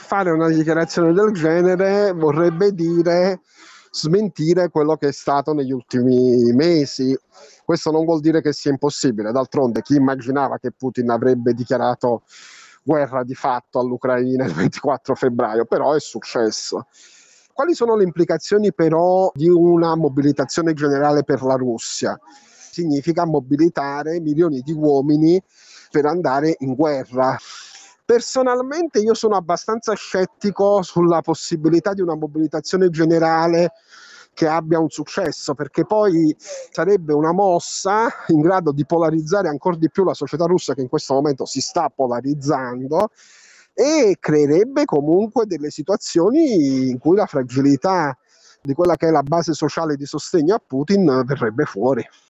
Fare una dichiarazione del genere vorrebbe dire smentire quello che è stato negli ultimi mesi. Questo non vuol dire che sia impossibile. D'altronde, chi immaginava che Putin avrebbe dichiarato guerra di fatto all'Ucraina il 24 febbraio? Però è successo. Quali sono le implicazioni però di una mobilitazione generale per la Russia? Significa mobilitare milioni di uomini per andare in guerra. Personalmente io sono abbastanza scettico sulla possibilità di una mobilitazione generale che abbia un successo, perché poi sarebbe una mossa in grado di polarizzare ancora di più la società russa, che in questo momento si sta polarizzando, e creerebbe comunque delle situazioni in cui la fragilità di quella che è la base sociale di sostegno a Putin verrebbe fuori.